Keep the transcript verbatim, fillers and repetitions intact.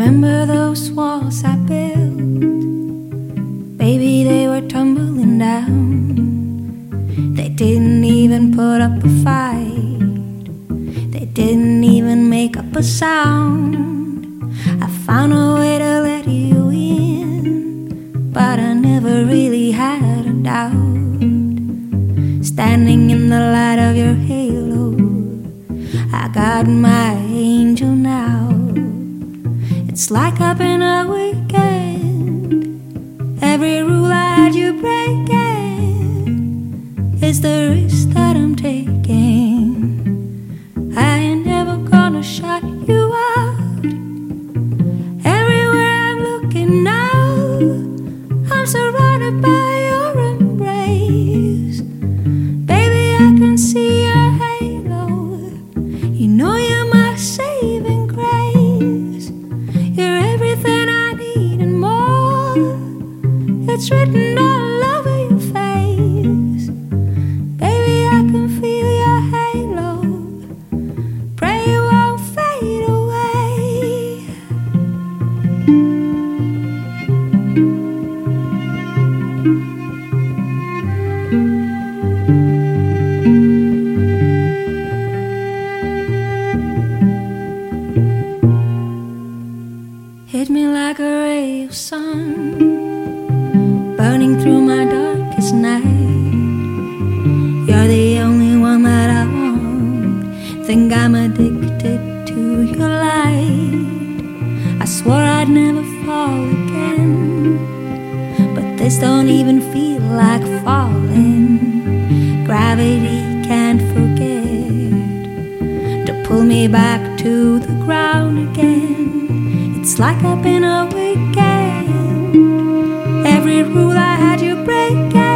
Remember those walls I built? Baby, they were tumbling down. They didn't even put up a fight. They didn't even make up a sound. I found a way to let you in, but I never really had a doubt. Standing in the light of your halo, I got my angel now. It's like I've been a weekend. Every rule I had you breaking is the risk that I'm taking. I ain't never gonna shut you out. Everywhere I'm looking now, I'm surrounded by your embrace. Baby, I can see your halo. You know you're my saving grace. You're everything I need and more. It's written all over your face. Baby, I can feel your halo. Pray you won't fade away. Hit me like a ray of sun, burning through my darkest night. You're the only one that I want. Think I'm addicted to your light. I swore I'd never fall again, but this don't even feel like falling. Gravity can't forget to pull me back to the ground again. It's like I've been a weekend. Every rule I had you breaking